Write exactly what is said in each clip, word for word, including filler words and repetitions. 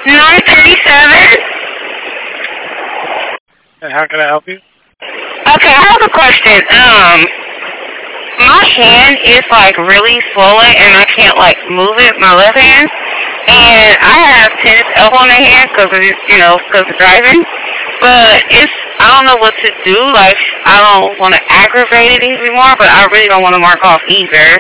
nine thirty-seven. And how can I help you? Okay, I have a question. Um, my hand is like really swollen and I can't like move it, my left hand. And I have tennis elbow in the hand because of, you know, because of driving. But it's, I don't know what to do. Like, I don't want to aggravate it anymore, but I really don't want to mark off either.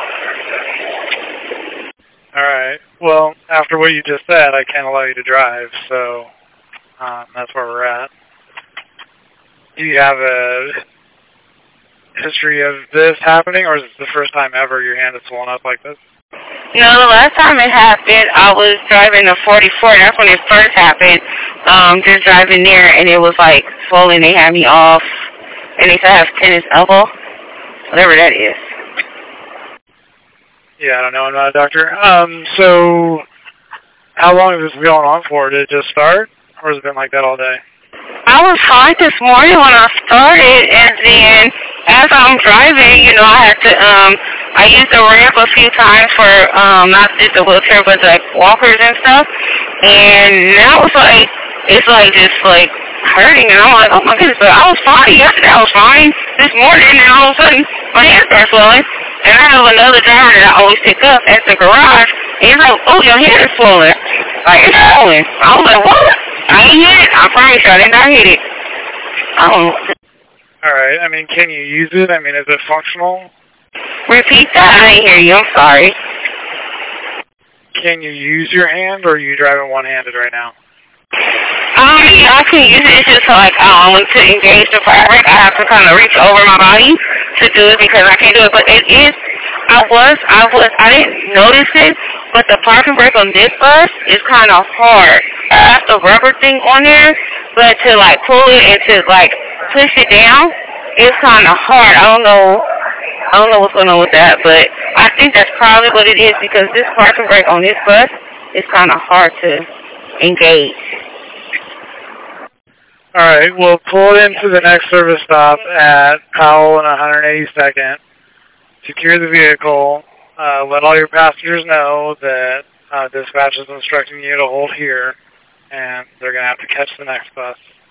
All right. Well, after what you just said, I can't allow you to drive, so um, that's where we're at. Do you have a history of this happening, or is this the first time ever your hand has swollen up like this? No, the last time it happened, I was driving the forty-four. That's when it first happened. Um, just driving there, and it was like swollen. They had me off, and they said I have tennis elbow, whatever that is. Yeah, I don't know. I'm not a doctor. Um, so how long has this been going on for? Did it just start, or has it been like that all day? I was fine this morning when I started, and then as I'm driving, you know, I had to, um, I used the ramp a few times for, um, not just the wheelchair, but like walkers and stuff, and now it's like, it's like just like hurting, and I'm like, oh my goodness, but I was fine yesterday, I was fine this morning, and all of a sudden, my hand starts swelling, and I have another driver that I always pick up at the garage, and he's like, oh, your hand is swollen, like, it's swollen. I was like, what? I ain't hit it. I promise you, I did not hit it. I don't know. All right. I mean, can you use it? I mean, is it functional? Repeat that. I didn't hear you. I'm sorry. Can you use your hand, or are you driving one-handed right now? Um, yeah, I can use it. It's just like, um, to engage the fire brake, I have to kind of reach over my body to do it because I can't do it. But it is, I was, I was, I didn't notice it, but the parking brake on this bus is kind of hard. I have the rubber thing on there, but to like pull it and to like push it down, it's kind of hard. I don't know, I don't know what's going on with that, but I think that's probably what it is because this parking brake on this bus is kind of hard to engage. All right, we'll pull it into the next service stop at Powell and one hundred eighty-second. Secure the vehicle. Uh, let all your passengers know that uh, dispatch is instructing you to hold here, and they're going to have to catch the next bus.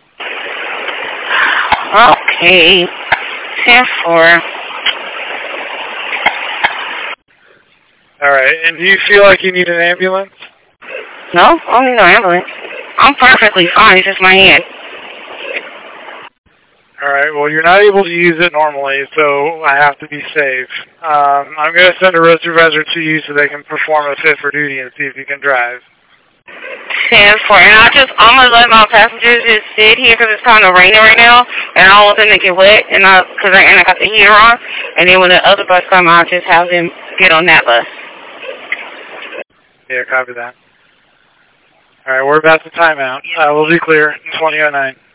Okay. ten four. All right, and do you feel like you need an ambulance? No, I don't need no ambulance. I'm perfectly fine. It's just my hand. All right, well, you're not able to use it normally, so I have to be safe. Um, I'm going to send a road supervisor to you so they can perform a fit for duty and see if you can drive. ten four. And I just, I'm going to let my passengers just sit here because it's kind of raining right now, and I don't want them to get wet, and I, cause I, and I got the heater on, and then when the other bus comes, I'll just have them get on that bus. Yeah, copy that. All right, we're about to timeout. Uh, we'll be clear in twenty oh nine.